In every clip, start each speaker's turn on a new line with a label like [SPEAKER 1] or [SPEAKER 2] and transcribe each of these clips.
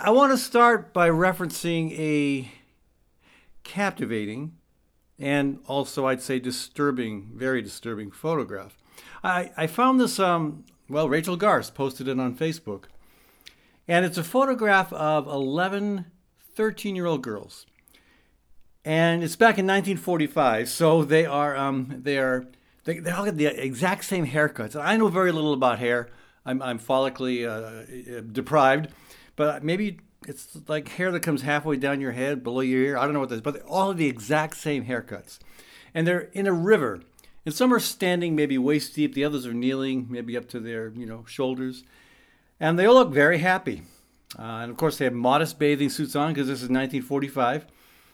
[SPEAKER 1] I want to start by referencing a captivating and also, I'd say, disturbing, very disturbing photograph. I found this, Rachel Garst posted it on Facebook. And it's a photograph of 11 13-year-old girls. And it's back in 1945, so they all get the exact same haircuts. I know very little about hair. I'm follically deprived, but maybe it's like hair that comes halfway down your head, below your ear. I don't know what that is, but they all have the exact same haircuts. And they're in a river. And some are standing maybe waist deep. The others are kneeling, maybe up to their shoulders. And they all look very happy. And of course, they have modest bathing suits on because this is 1945.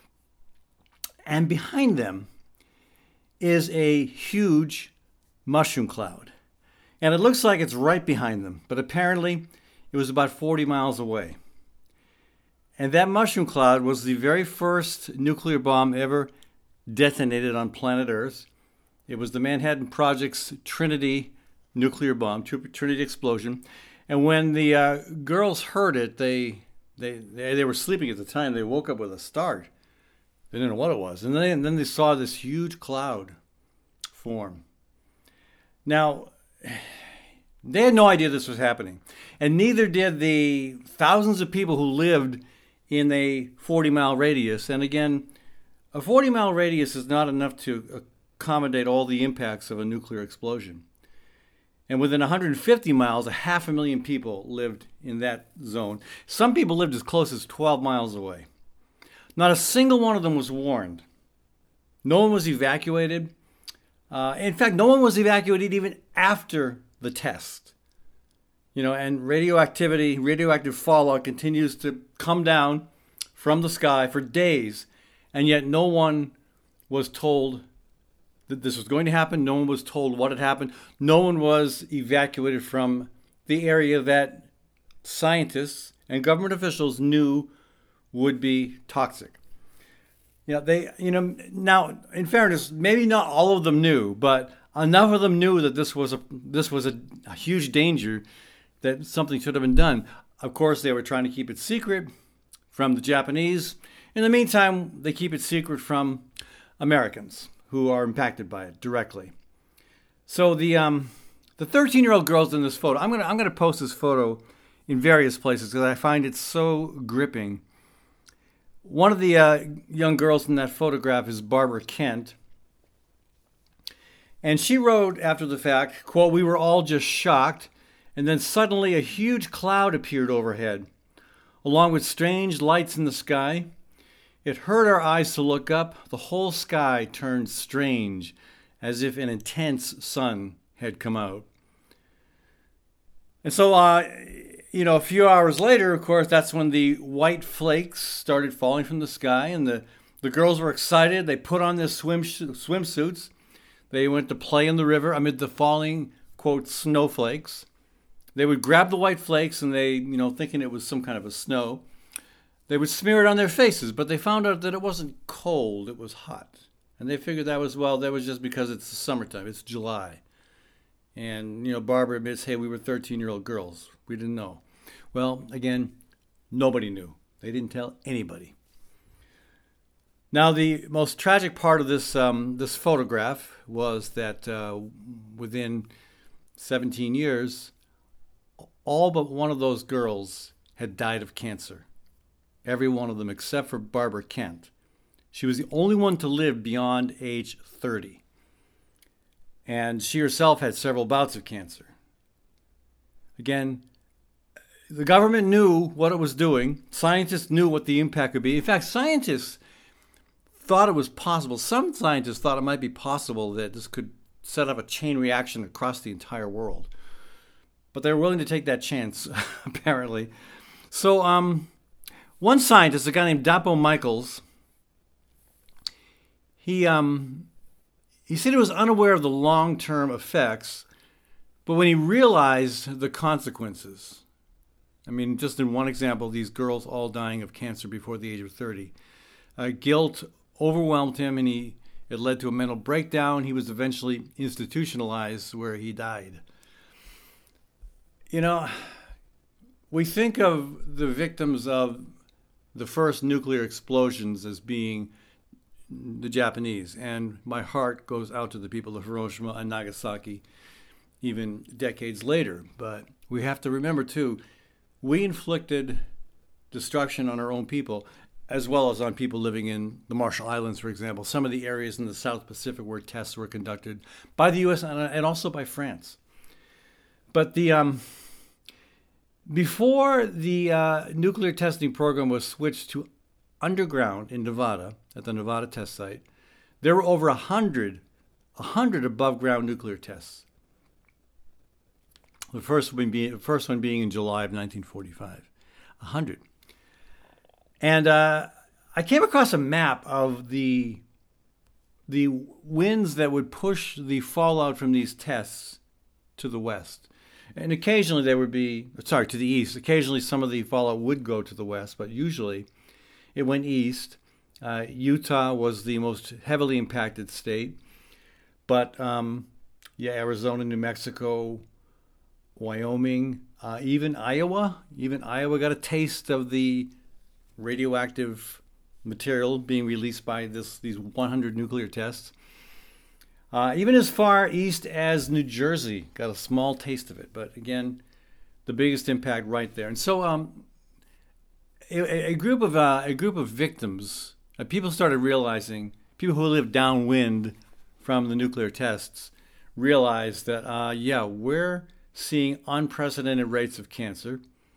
[SPEAKER 1] And behind them is a huge mushroom cloud. And it looks like it's right behind them, but apparently it was about 40 miles away. And that mushroom cloud was the very first nuclear bomb ever detonated on planet Earth. It was the Manhattan Project's Trinity nuclear bomb, Trinity explosion. And when the girls heard it, they were sleeping at the time. They woke up with a start. They didn't know what it was. And then they saw this huge cloud form. Now, they had no idea this was happening. And neither did the thousands of people who lived in a 40-mile radius. And again, a 40-mile radius is not enough to accommodate all the impacts of a nuclear explosion. And within 150 miles, 500,000 people lived in that zone. Some people lived as close as 12 miles away. Not a single one of them was warned. No one was evacuated. In fact, no one was evacuated even after the test. And radioactive fallout continues to come down from the sky for days, and yet no one was told that this was going to happen. No one was told what had happened. No one was evacuated from the area that scientists and government officials knew would be toxic. Now, in fairness, maybe not all of them knew, but enough of them knew that this was a huge danger, that something should have been done. Of course, they were trying to keep it secret from the Japanese. In the meantime, they keep it secret from Americans who are impacted by it directly. So the 13-year-old girls in this photo, I'm gonna post this photo in various places because I find it so gripping. One of the young girls in that photograph is Barbara Kent. And she wrote after the fact, quote, "We were all just shocked, and then suddenly a huge cloud appeared overhead, along with strange lights in the sky. It hurt our eyes to look up. The whole sky turned strange, as if an intense sun had come out." And so, a few hours later, of course, that's when the white flakes started falling from the sky, and the girls were excited. They put on their swimsuits. They went to play in the river amid the falling, quote, snowflakes. They would grab the white flakes and they, thinking it was some kind of a snow, they would smear it on their faces, but they found out that it wasn't cold, it was hot. And they figured that was just because it's the summertime, it's July. And, Barbara admits, hey, we were 13-year-old girls. We didn't know. Well, again, nobody knew. They didn't tell anybody. Now, the most tragic part of this photograph was that within 17 years, all but one of those girls had died of cancer. Every one of them except for Barbara Kent. She was the only one to live beyond age 30. And she herself had several bouts of cancer. Again, the government knew what it was doing. Scientists knew what the impact would be. In fact, scientists thought it was possible. Some scientists thought it might be possible that this could set up a chain reaction across the entire world. But they were willing to take that chance, apparently. So one scientist, a guy named Dapo Michaels, he said he was unaware of the long-term effects, but when he realized the consequences, just in one example, these girls all dying of cancer before the age of 30, guilt overwhelmed him and it led to a mental breakdown. He was eventually institutionalized where he died. we think of the victims of the first nuclear explosions as being the Japanese, and my heart goes out to the people of Hiroshima and Nagasaki even decades later. But we have to remember, too, we inflicted destruction on our own people, as well as on people living in the Marshall Islands, for example, some of the areas in the South Pacific where tests were conducted by the U.S. and also by France. But before the nuclear testing program was switched to underground in Nevada, at the Nevada test site, there were over 100 above ground nuclear tests. The first one being in July of 1945. 100. And I came across a map of the winds that would push the fallout from these tests to the west. And occasionally to the east. Occasionally some of the fallout would go to the west, but usually it went east. Utah was the most heavily impacted state. But Arizona, New Mexico, Wyoming, even Iowa. Even Iowa got a taste of the radioactive material being released by these 100 nuclear tests. Even as far east as New Jersey got a small taste of it. But again, the biggest impact right there. And so a group of victims, people started realizing, people who lived downwind from the nuclear tests realized that, we're seeing unprecedented rates of cancer.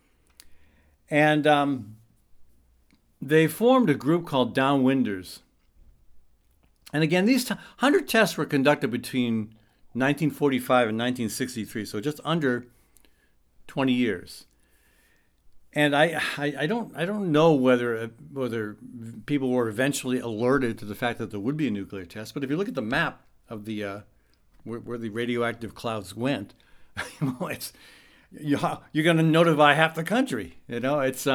[SPEAKER 1] And they formed a group called Downwinders. And again, these 100 tests were conducted between 1945 and 1963, so just under 20 years. And I don't know whether people were eventually alerted to the fact that there would be a nuclear test. But if you look at the map of the where the radioactive clouds went, you're going to notify half the country. It's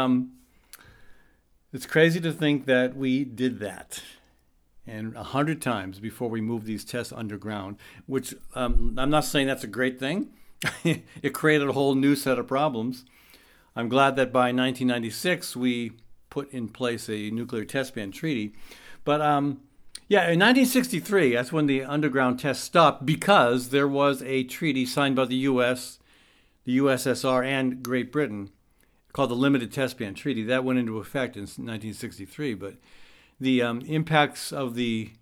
[SPEAKER 1] crazy to think that we did that, and 100 times before we moved these tests underground. Which I'm not saying that's a great thing. It created a whole new set of problems. I'm glad that by 1996 we put in place a nuclear test ban treaty. But in 1963, that's when the underground tests stopped, because there was a treaty signed by the U.S., the USSR, and Great Britain called the Limited Test Ban Treaty. That went into effect in 1963. But the impacts of the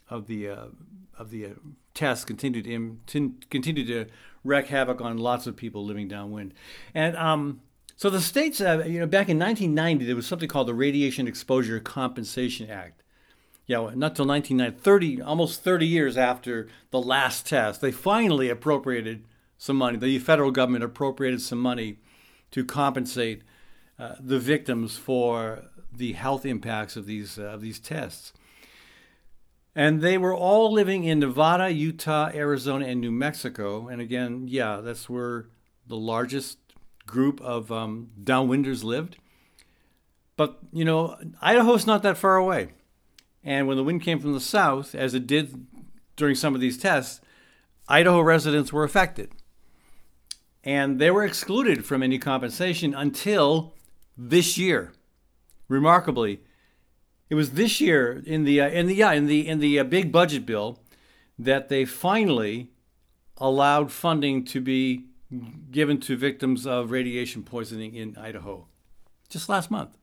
[SPEAKER 1] tests continued to wreak havoc on lots of people living downwind. And so the states, back in 1990, there was something called the Radiation Exposure Compensation Act. Not till 1990, almost 30 years after the last test, they finally appropriated some money. The federal government appropriated some money to compensate the victims for the health impacts of these tests. And they were all living in Nevada, Utah, Arizona, and New Mexico. And again, that's where the largest group of downwinders lived. But, Idaho's not that far away. And when the wind came from the south, as it did during some of these tests, Idaho residents were affected. And they were excluded from any compensation until this year. Remarkably, it was this year in the big budget bill that they finally allowed funding to be given to victims of radiation poisoning in Idaho. Just last month.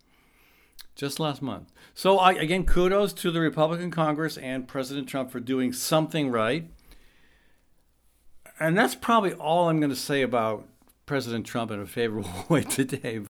[SPEAKER 1] So again, kudos to the Republican Congress and President Trump for doing something right. And that's probably all I'm going to say about President Trump in a favorable way today.